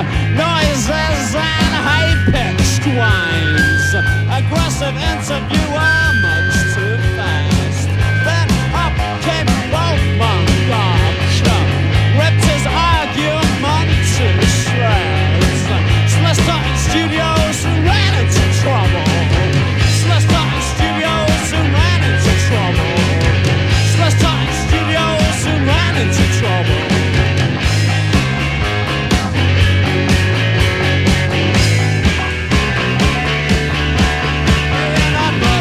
noises and high-pitched whines. Aggressive interviewer, much too fast. Then up came Wolfman Gotch, ripped his argument to shreds. Slister in studios ran into trouble. Slister in studios ran into trouble. Slister in studios ran into trouble. And I know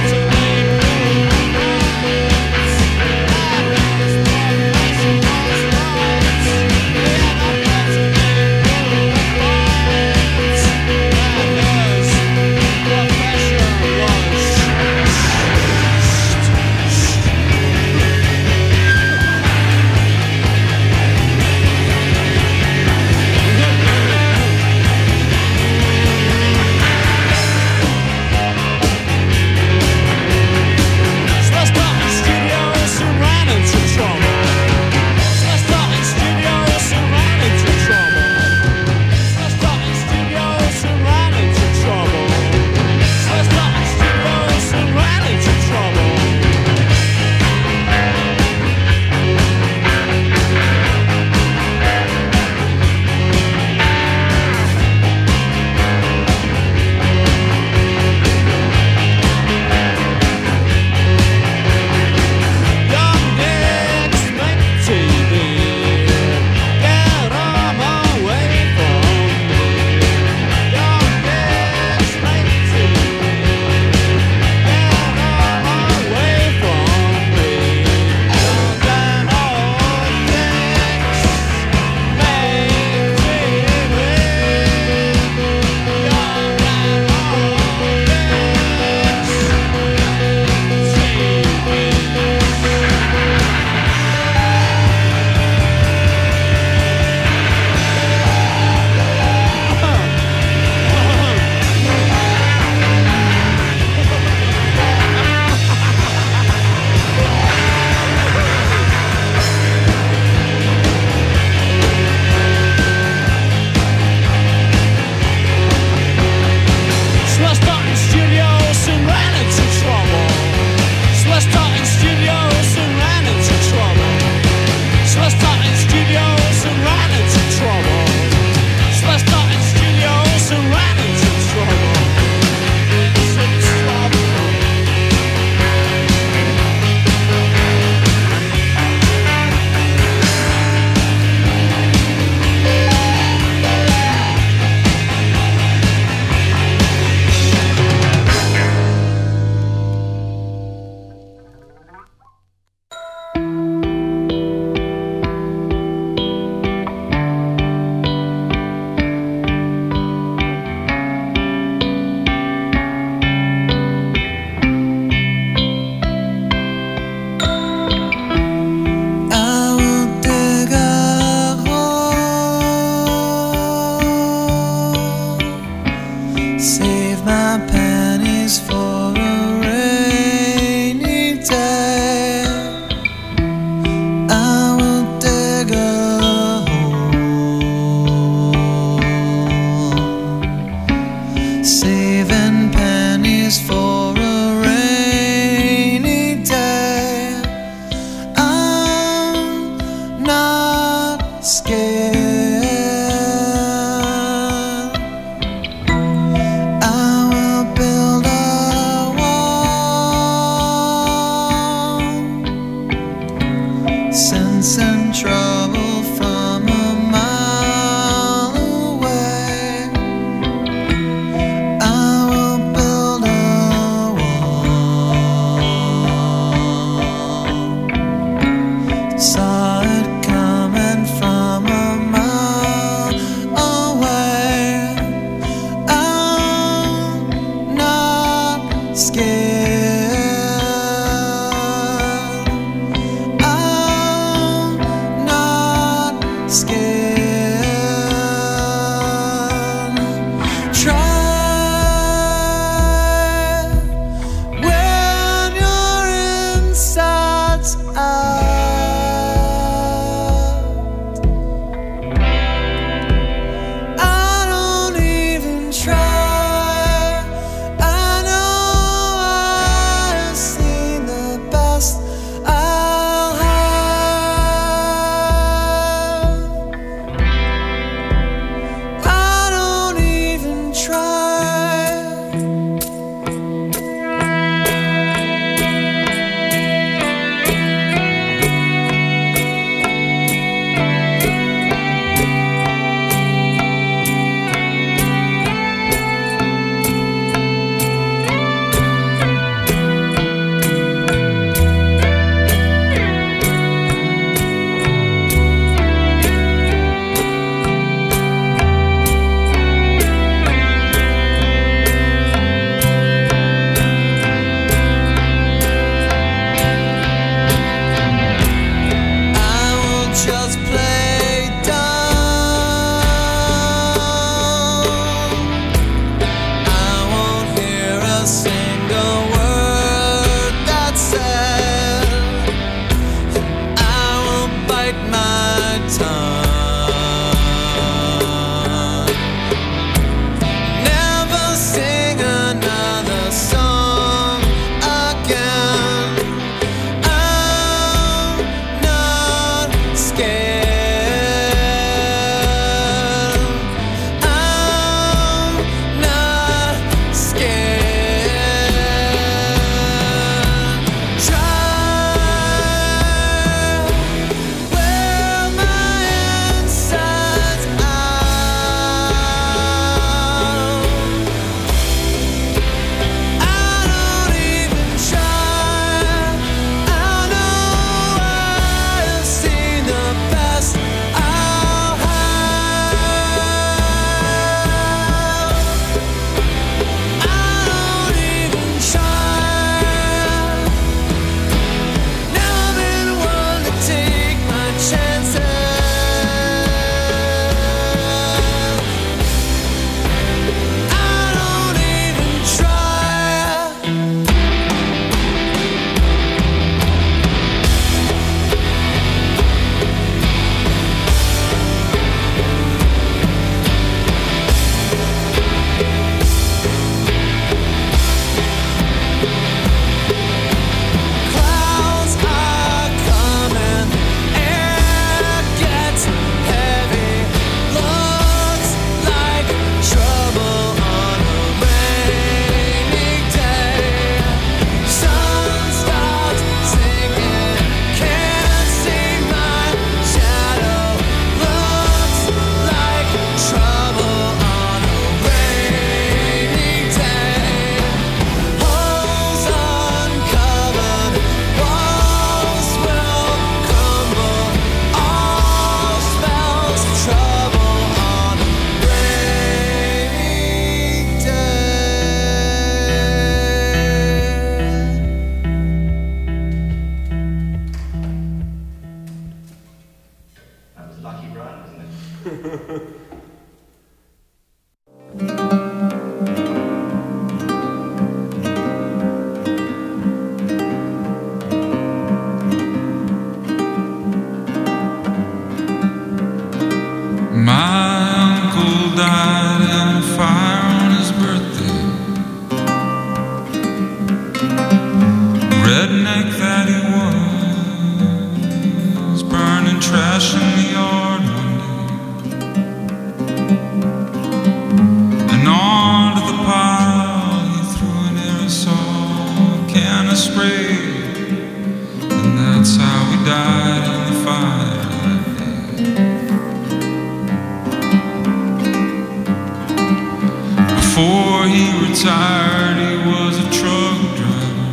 Before he retired, he was a truck driver.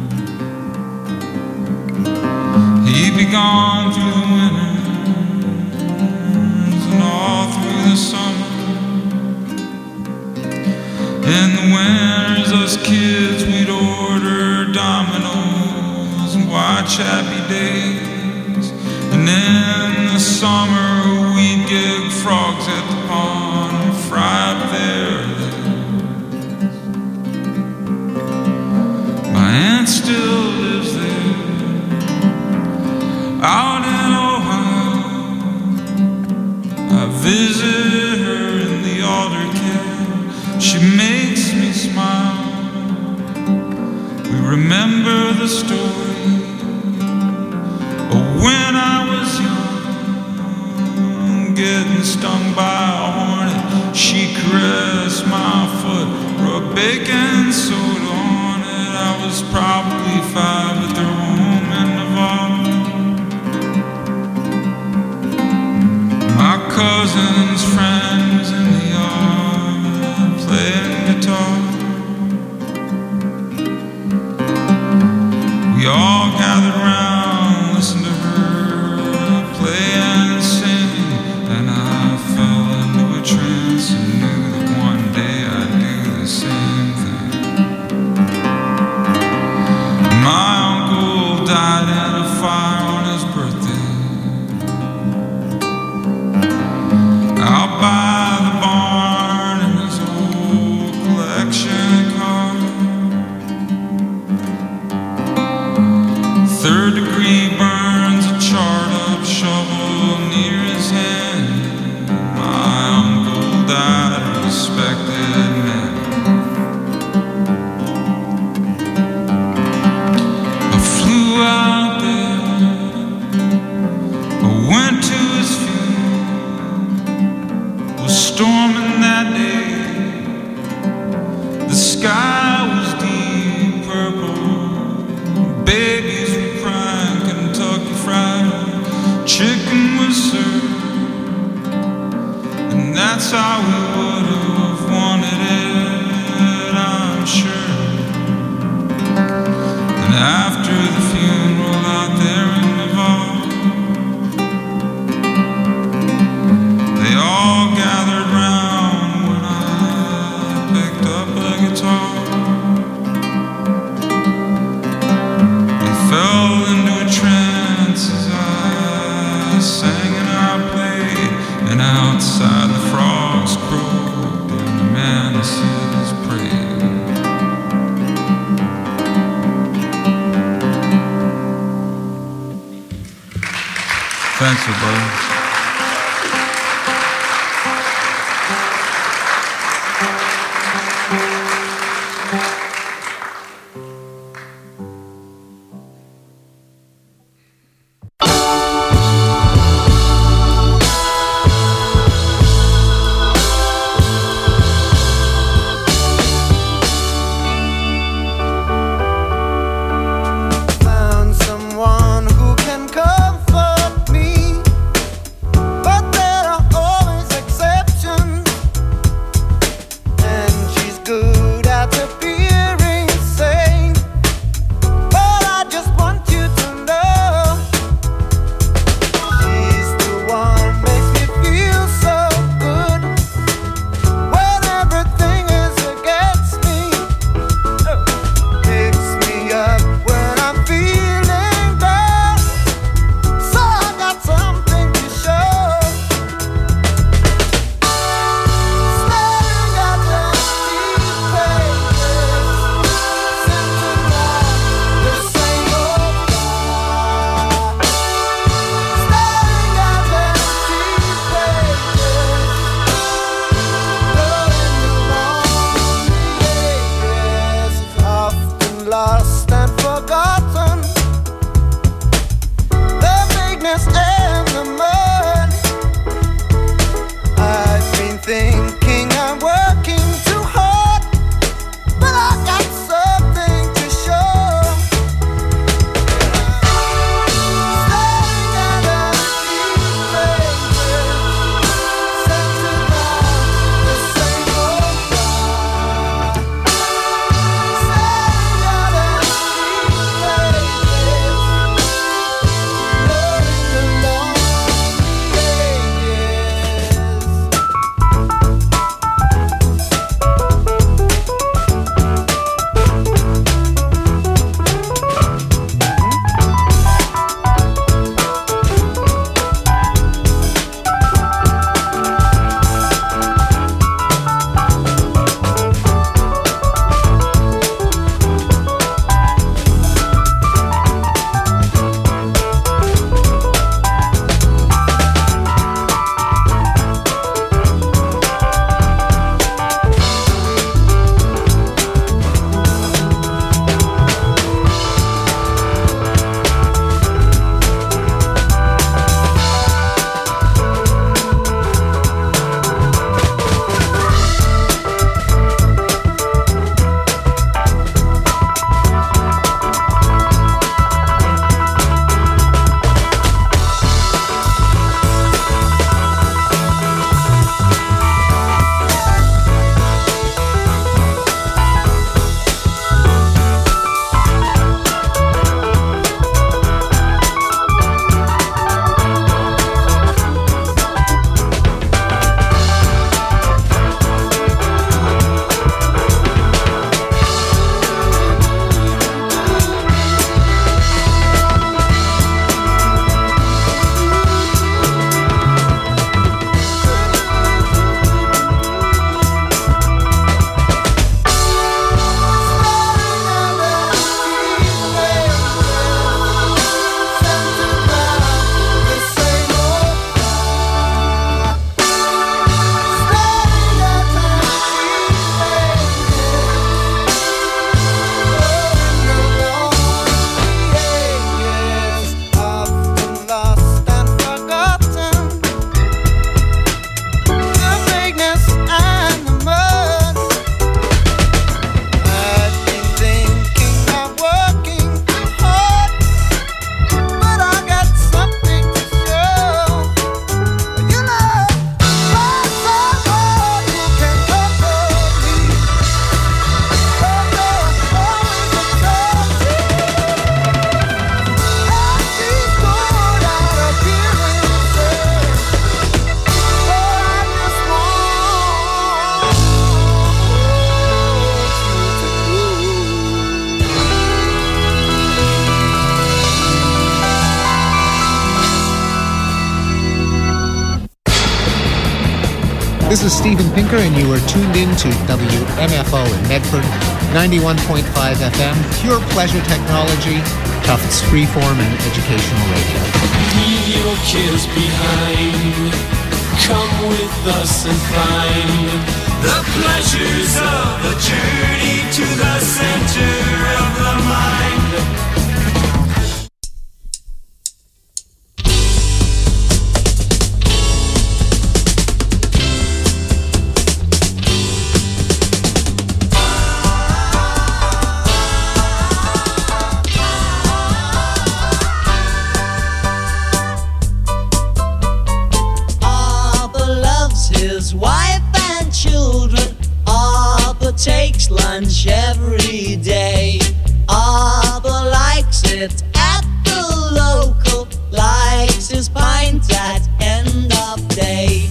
He'd be gone through the winters and all through the summer. In the winters, us kids, we'd order Domino's and watch Happy Days. And in the summer, we'd gig frogs at the pond and fry up there. My aunt still lives there, out in Ohio. I visit her in the altar care. She makes me smile. We remember the story of when I was young, getting stung by a hornet. She caressed my foot, rubbed baking soda on it. I was probably 5 at their home in Nevada. My cousin's friend was in the yard playing guitar. We all gathered round, listened to her play and sing, and I fell into a trance and knew that one day I'd do the same thing. My uncle died in a fire on his birthday, out by the barn in his old collection car. 3rd-degree burns, a charred-up shovel near his hand. My uncle died a respected man. I flew out there, I went to his funeral. It was storming that day, the sky was deep purple, babies were crying, Kentucky Fried Chicken was served, and that's how we would have wanted it, I'm sure. And after the funeral out there in Nevada, they all gathered round when I picked up a guitar. They fell into a trance as I sang and I played, and outside the frogs crowed. This is Steven Pinker, and you are tuned in to WMFO in Medford, 91.5 FM, pure pleasure technology, Tufts freeform and educational radio. Leave your kids behind. Come with us and find the pleasures of a journey to the center of the mind. Takes lunch every day. Abba likes it at the local, likes his pint at end of day.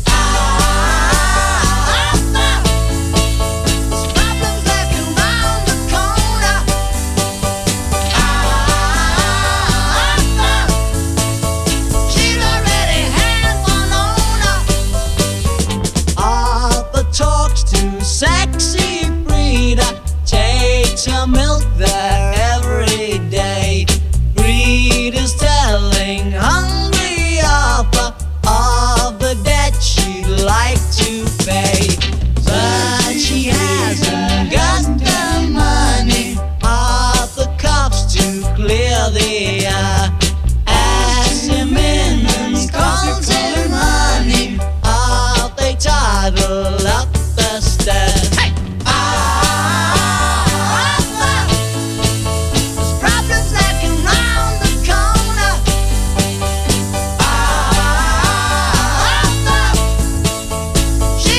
Sexy breeder takes her milk there every day. Breeder's telling hungry Arthur of the debt she'd like to pay, but she hasn't got the money. Arthur coughs to clear the air. As him in and calls him honey, off they toddle up the stairs. She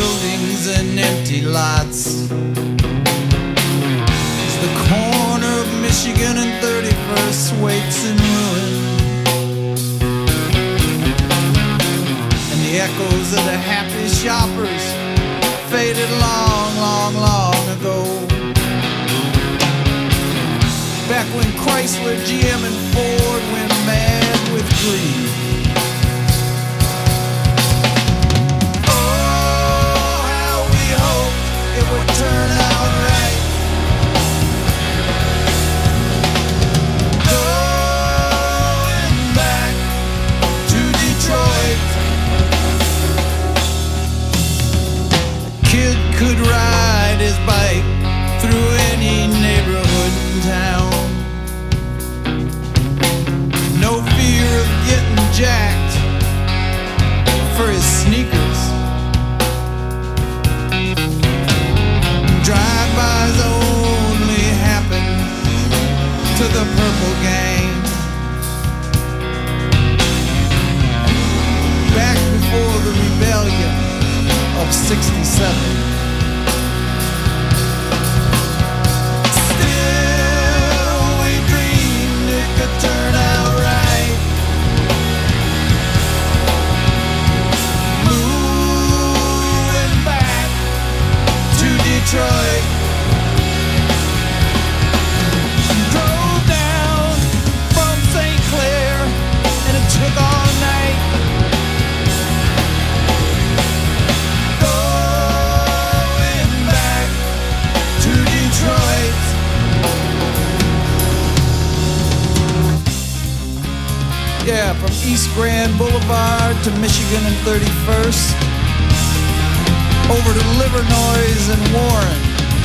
buildings and empty lots. As the corner of Michigan and 31st waits in ruin, and the echoes of the happy shoppers faded long, long, long ago. Back when Chrysler, GM, and Ford went mad with greed. Oh, how we hoped it would turn out right. Going back to Detroit, a kid could ride his bike through any neighborhood in town. No fear of getting jacked for his sneakers. Drive-bys only happen to the Purple Gang. Back before the rebellion of '67. Turn out right. Moving back to Detroit. Drove down from St. Clair and it took all night. Going back to Detroit. Yeah, from East Grand Boulevard to Michigan and 31st, over to Livernois and Warren,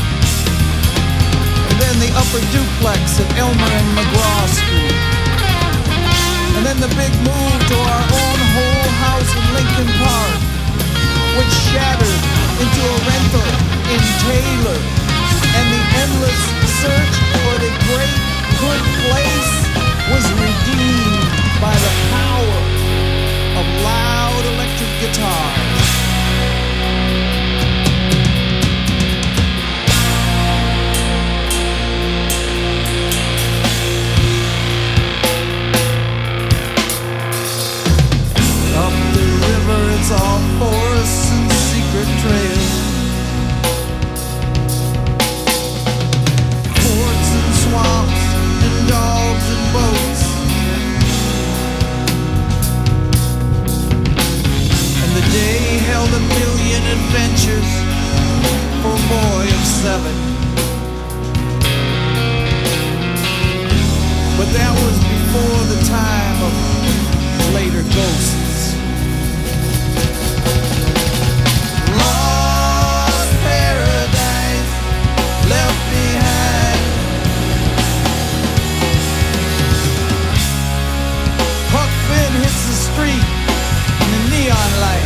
and then the upper duplex at Elmer and McGraw Street, and then the big move to our own whole house in Lincoln Park, which shattered into a rental in Taylor, and the endless search for the great good place was redeemed by the power of loud electric guitars. Up the river, it's all forests and secret trails, forts and swamps and dogs and boats. The day held a million adventures for a boy of 7. But that was before the time of later ghosts. Lost paradise left behind. Huck Finn hits the street in the neon light.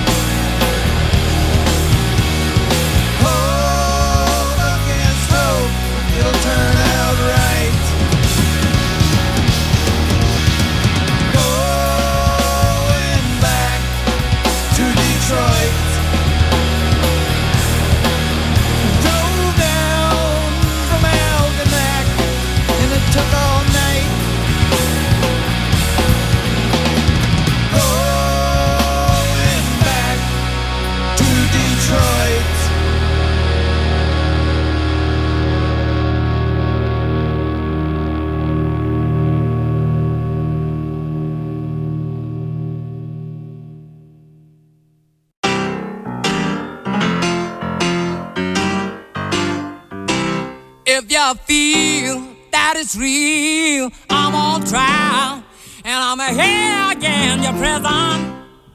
Hold against hope, it'll turn out right. Going back to Detroit. Drove down from Algonac and it took all night. Going back to Detroit. If you feel that it's real, I'm on trial, and I'm here again, your prison.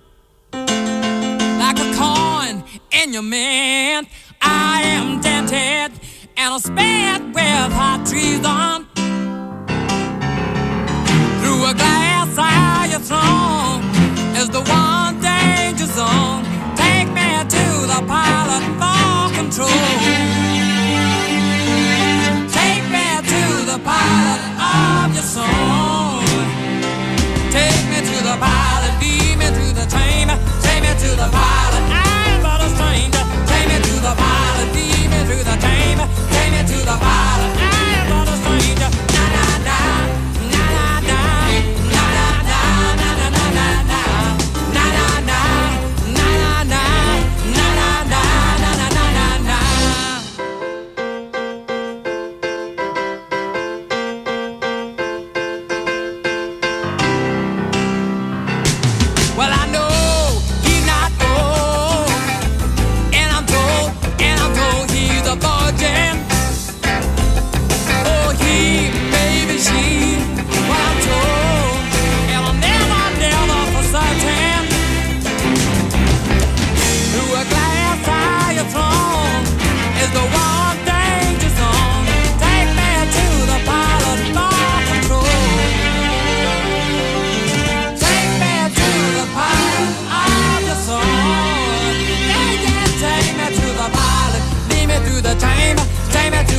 Like a coin in your mint, I am dented, and I'm spared with hot treason. Through a glass eye, your throne is the one danger zone. Take me to the pilot for control. The pilot of your soul. Take me to the pilot, lead me to the train, take me to the pilot. I'm but a stranger.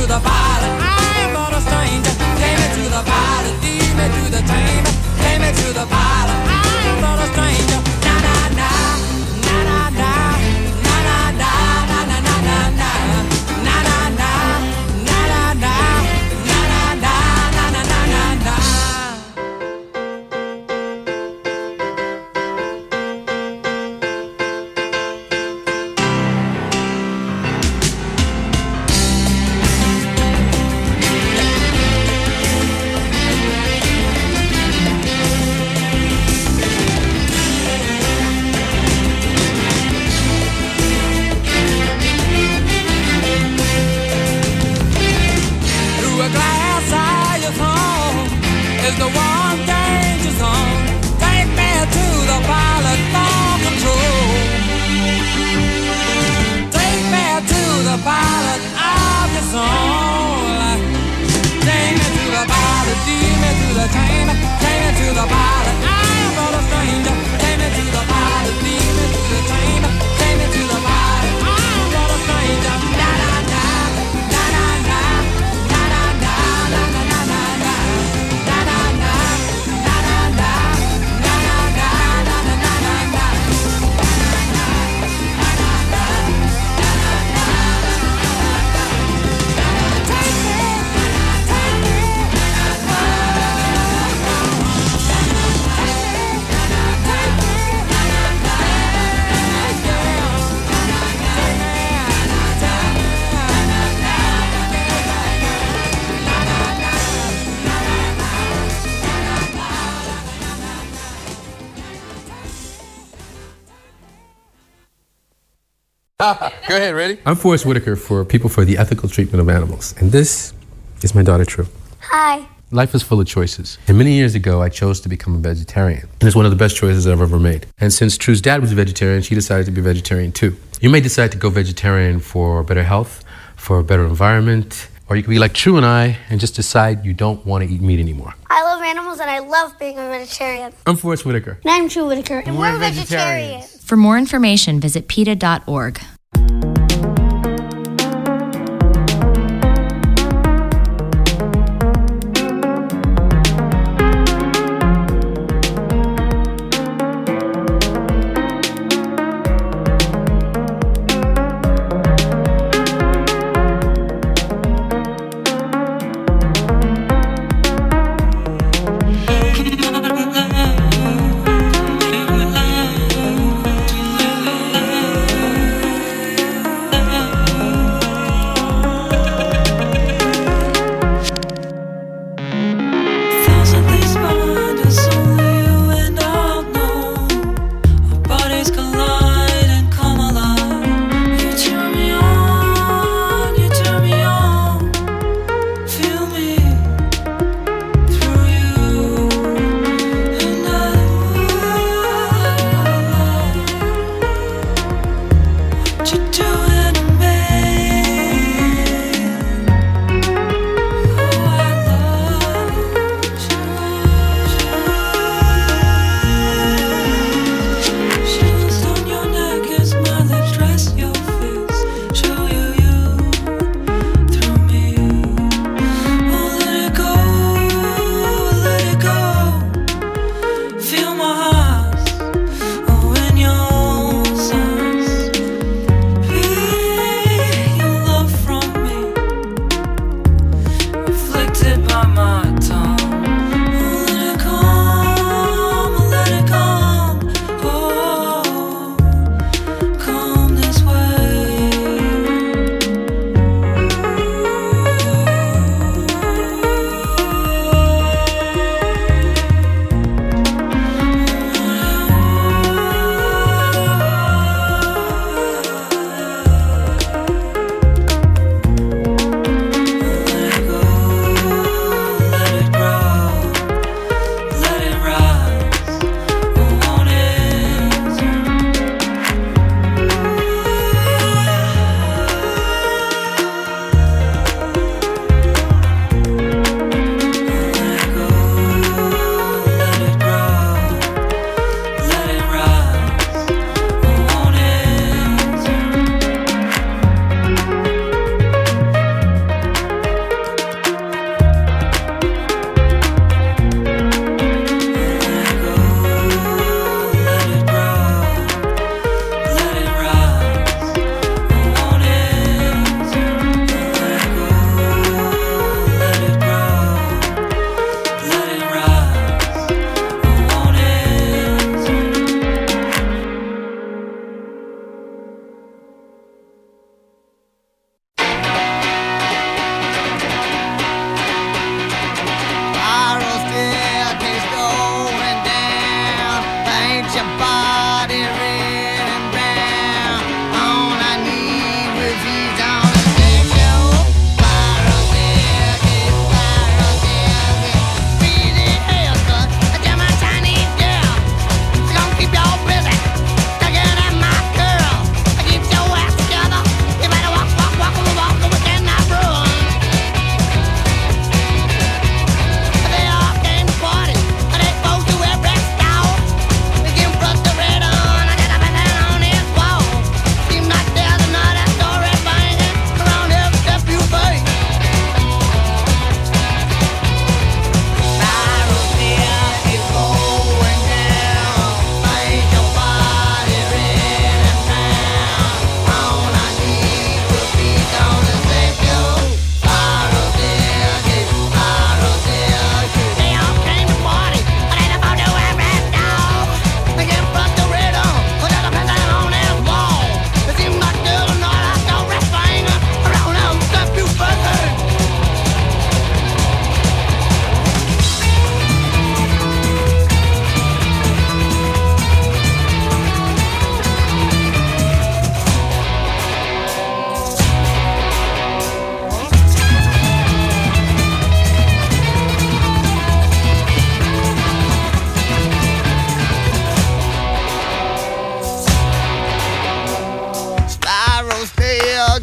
the pilot. I am not a stranger. Take me to the pilot. Lead me to the chamber. Take me to the pilot. I am not a stranger. Na na na, na na na, na na na, na na na na na, na na na, na na na, na na na, na na na na. Is the one danger zone. Take me to the pilot for control. Take me to the pilot of your soul. Take me to the pilot, lead me to the chamber. Take me to the pilot, I am not a stranger. Take me to the pilot, lead me to the chamber. Take me to the pilot, I am not a stranger. Da da da, da da da, da da da, da da da da da. Go ahead, ready? I'm Forrest Whitaker for People for the Ethical Treatment of Animals, and this is my daughter, True. Hi. Life is full of choices, and many years ago, I chose to become a vegetarian, and it's one of the best choices I've ever made. And since True's dad was a vegetarian, she decided to be a vegetarian too. You may decide to go vegetarian for better health, for a better environment, or you could be like True and I and just decide you don't want to eat meat anymore. I love animals and I love being a vegetarian. I'm Forrest Whitaker. And I'm True Whitaker. And we're vegetarians. For more information, visit PETA.org.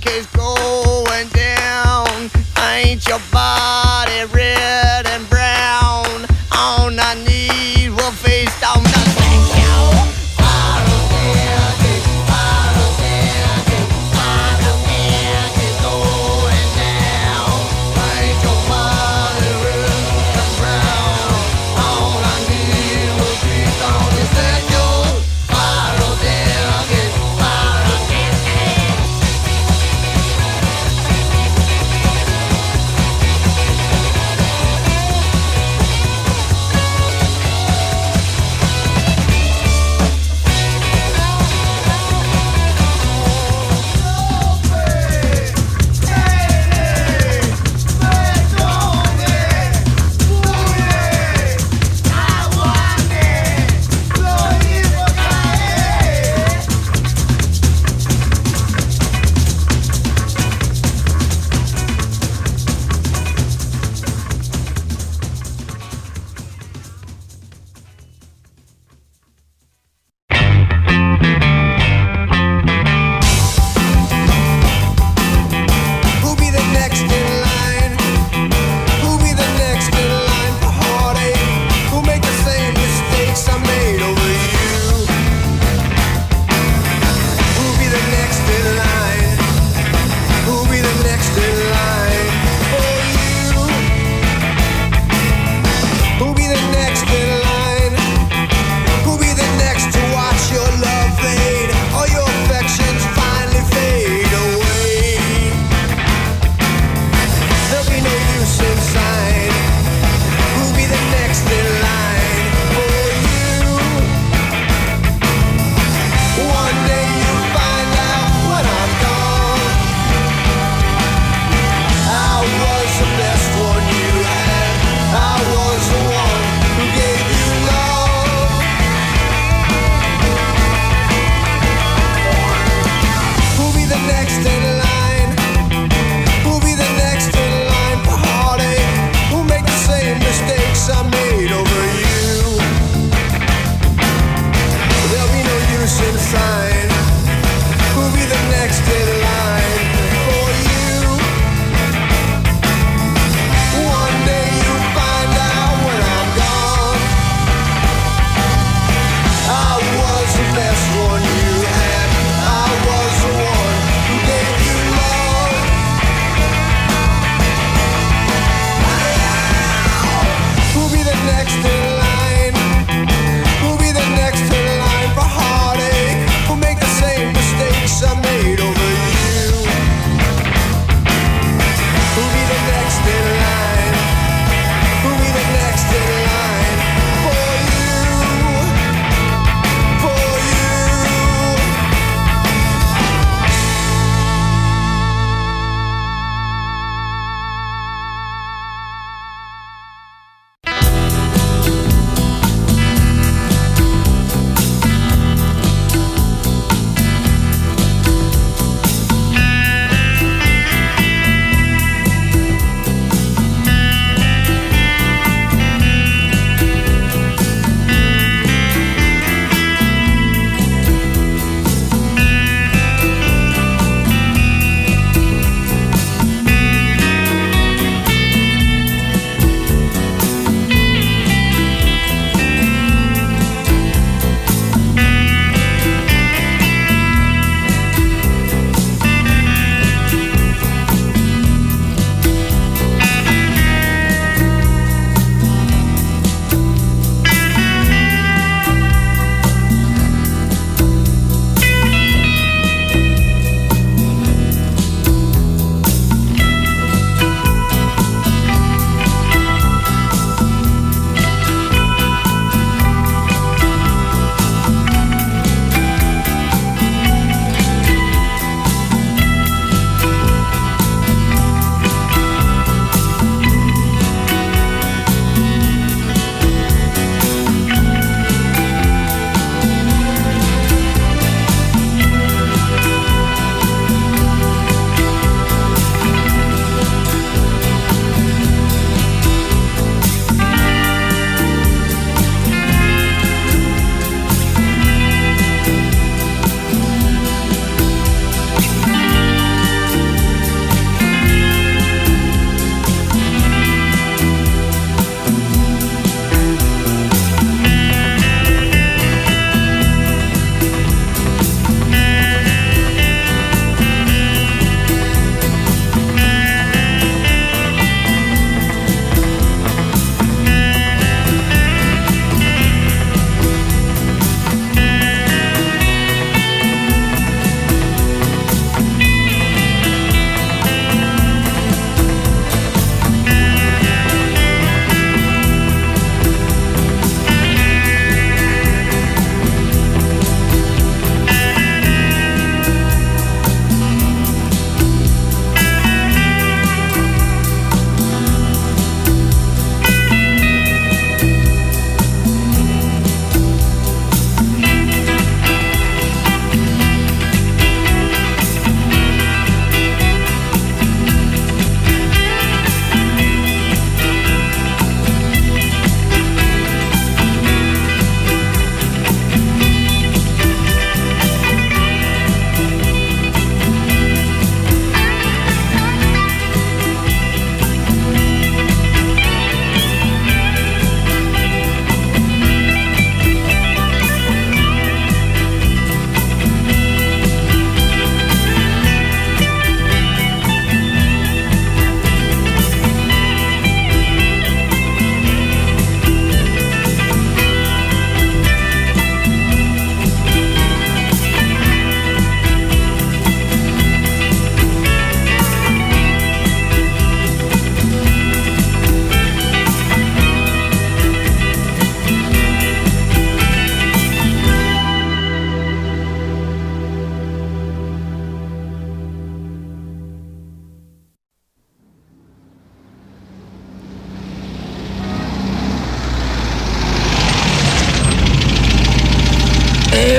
is going down. Paint your body red and brown. On our knees, we'll face down the thank you.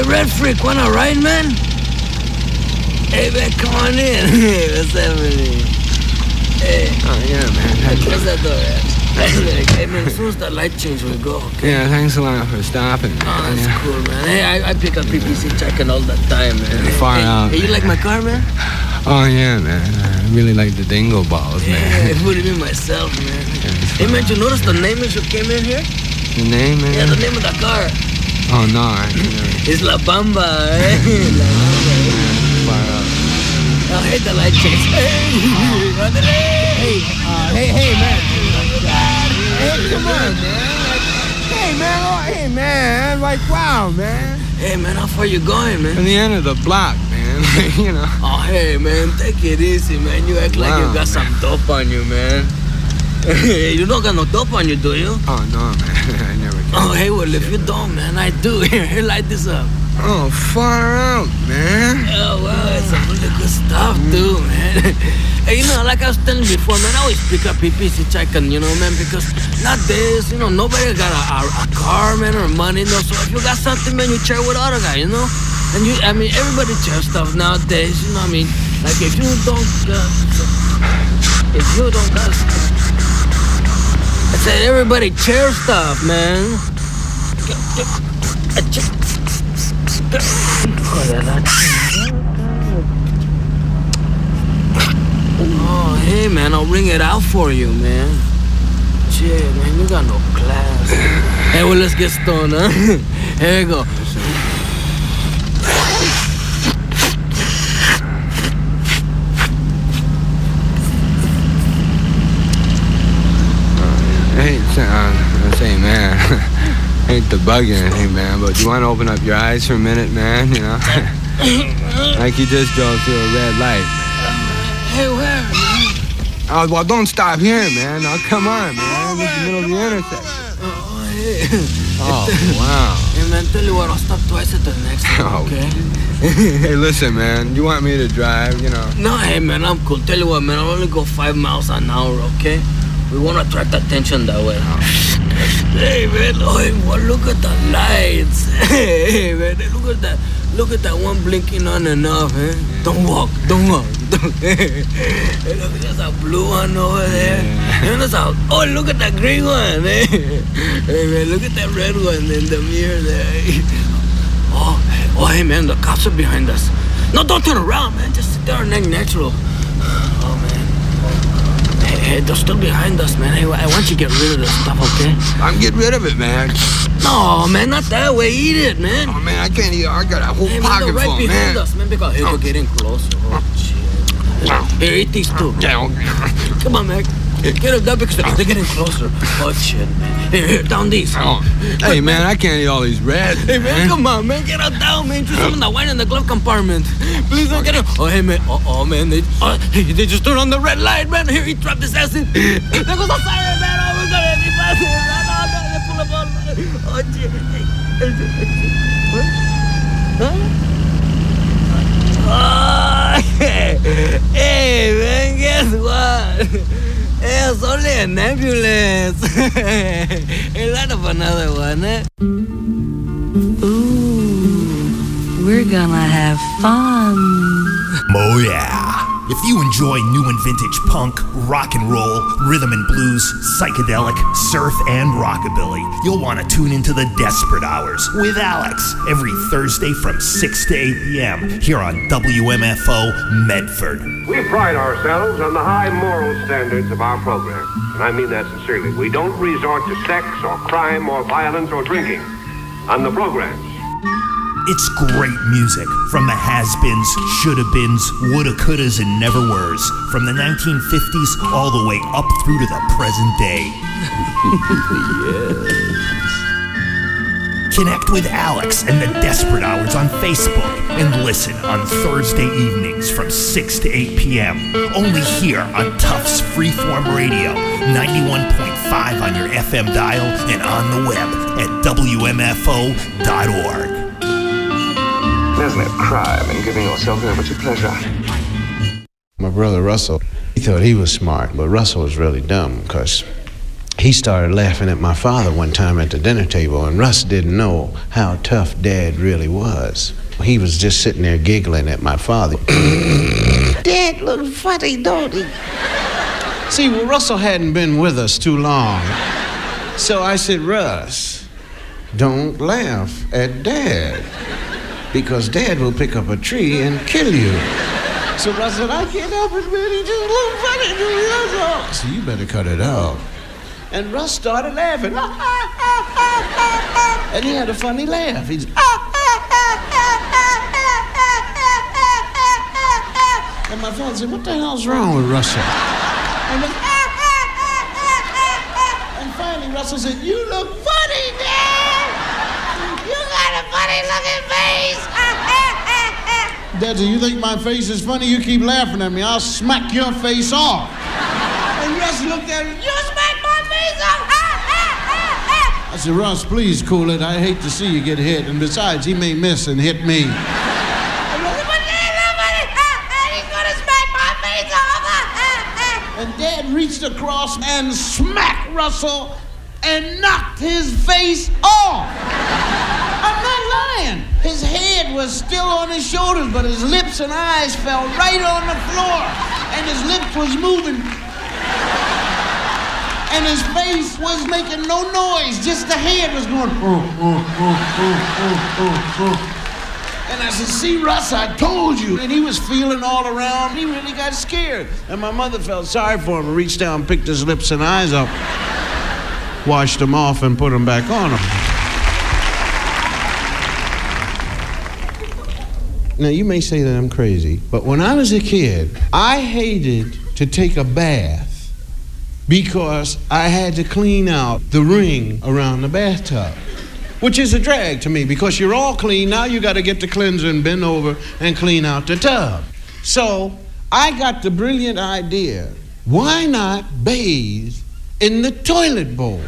Red Freak, wanna ride, man? Hey, man, come on in. What's happening? Hey. Oh, yeah, man. Close that door, man. Hey, man, as soon as the light change, we go, okay? Yeah, thanks a lot for stopping. Oh, that's cool, man. Hey, I pick up PPC checking all the time, man. Yeah, far out. Hey, you like my car, man? Oh, yeah, man. I really like the dingo balls, man. Yeah, I put it in myself, man. Hey, man, you notice the name as you came in here? The name, man? Yeah, the name of the car. Oh, no. It's La Bamba, eh? La Bamba. Far out. Oh, hey, the light change. Hey, man. Hey, come on, man. Hey, man. Like, wow, man. Hey, man, how far you going, man? To the end of the block, man. You know. Oh, hey, man, take it easy, man. You act like you got some dope on you, man. You don't got no dope on you, do you? Oh, no, man. I never can. Oh, hey, well, if you don't, man, I do. Here, light this up. Oh, far out, man. Oh, well, it's some really good stuff, too, man. Hey, you know, like I was telling you before, man, I always pick up PPC chicken, you know, man, because nowadays, you know, nobody got a car, man, or money, you know, so if you got something, man, you share with other guy, you know? And I mean, everybody shares stuff nowadays, you know what I mean? Like, if you don't got, I said everybody share stuff, man. Oh, hey, man, I'll bring it out for you, man. Shit, man, you got no class. Hey, well, let's get stoned, huh? Here we go. Say, man, I hate to bug you or anything, man, but do you want to open up your eyes for a minute, man, you know? Like you just drove through a red light, man. Hey, where, man? Oh, well, don't stop here, man. Now, come on, man. This is the middle of the intersection. Oh, hey. Oh, wow. Hey, man, tell you what, I'll stop twice at the next one, okay? Hey, listen, man, you want me to drive, you know? No, hey, man, I'm cool. Tell you what, man, I'll only go 5 miles an hour, okay? We want to attract attention that way. Hey, man, oh, look at the lights. Hey, man, look at that one blinking on and off, eh? Yeah. Don't walk. Hey, look, there's a blue one over there. Yeah. Oh, look at that green one, eh? Hey, man, look at that red one in the mirror there. Oh, hey, man, the cops are behind us. No, don't turn around, man. Just sit there and act natural. Oh, man. Hey, they're still behind us, man. Hey, I want you to get rid of this stuff, okay? I'm getting rid of it, man. No, man, not that way. Eat it, man. Oh, man, I can't eat it. I got a whole pocket right full, behind man. us, man. Because hey, we're getting closer. Oh, shit. Here, eat these two. Come on, man. Get them down because they're getting closer. Oh, shit, man. Here, down these. Oh. Hey, man, I can't eat all these reds. Hey, man, come on, man. Get them down, man. Just some of the wine in the glove compartment. Please don't get them. Oh, hey, man. Oh, man. They just turned on the red light, man. Here, he dropped his ass in. There goes the siren, man. Oh, we're going to be passing. They pull up all. Oh, shit. What? Oh, hey, man, guess what? It's only an ambulance. Hey, light up another one, eh? Ooh, we're gonna have fun. Oh, yeah. If you enjoy new and vintage punk, rock and roll, rhythm and blues, psychedelic, surf, and rockabilly, you'll want to tune into the Desperate Hours with Alex every Thursday from 6 to 8 p.m. here on WMFO Medford. We pride ourselves on the high moral standards of our program, and I mean that sincerely. We don't resort to sex or crime or violence or drinking on the programs. It's great music from the has-beens, shoulda-beens, woulda-couldas, and never-weres, from the 1950s all the way up through to the present day. Yes. Connect with Alex and the Desperate Hours on Facebook and listen on Thursday evenings from 6 to 8 p.m. Only here on Tufts Freeform Radio, 91.5 on your FM dial and on the web at WMFO.org. There's no crime in giving yourself over to pleasure. My brother Russell, he thought he was smart, but Russell was really dumb because he he started laughing at my father one time at the dinner table, and Russ didn't know how tough Dad really was. He was just sitting there giggling at my father. Dad look funny, don't he? See, well, Russell hadn't been with us too long. So I said, Russ, don't laugh at Dad, because Dad will pick up a tree and kill you. So Russ said, I can't help it, man. He just look funny to me, that's all. So you better cut it out. And Russ started laughing. And he had a funny laugh. He's and my father said, what the hell's wrong with Russell? And finally Russell said, you look funny, Dad. You got a funny looking face. Dad, do you think my face is funny? You keep laughing at me. I'll smack your face off. And Russ looked at him, you smack my face off. I said, Russ, please cool it. I hate to see you get hit. And besides, he may miss and hit me. And Dad reached across and smacked Russell and knocked his face off. I'm not lying. His head was still on his shoulders, but his lips and eyes fell right on the floor. And his lips was moving. And his face was making no noise, just the head was going, And I said, see, Russ, I told you. And he was feeling all around. He really got scared. And my mother felt sorry for him and reached down and picked his lips and eyes up, washed them off, and put them back on him. Now, you may say that I'm crazy, but when I was a kid, I hated to take a bath because I had to clean out the ring around the bathtub, which is a drag to me because you're all clean. Now you got to get the cleanser and bend over and clean out the tub. So I got the brilliant idea, why not bathe in the toilet bowl?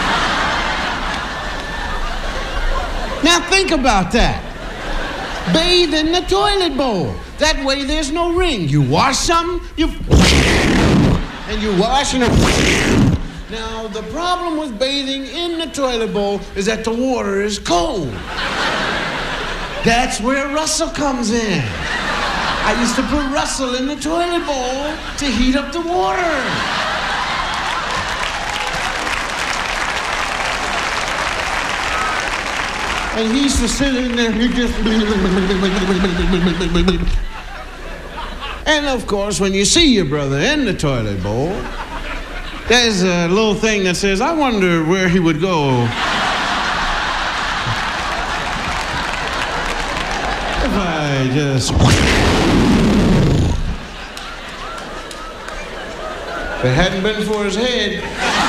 Now think about that. Bathe in the toilet bowl. That way there's no ring. You wash something, and you wash and Now, the problem with bathing in the toilet bowl is that the water is cold. That's where Russell comes in. I used to put Russell in the toilet bowl to heat up the water. And he used to sit in there, he just... And of course, when you see your brother in the toilet bowl, there's a little thing that says, I wonder where he would go if I just... If it hadn't been for his head...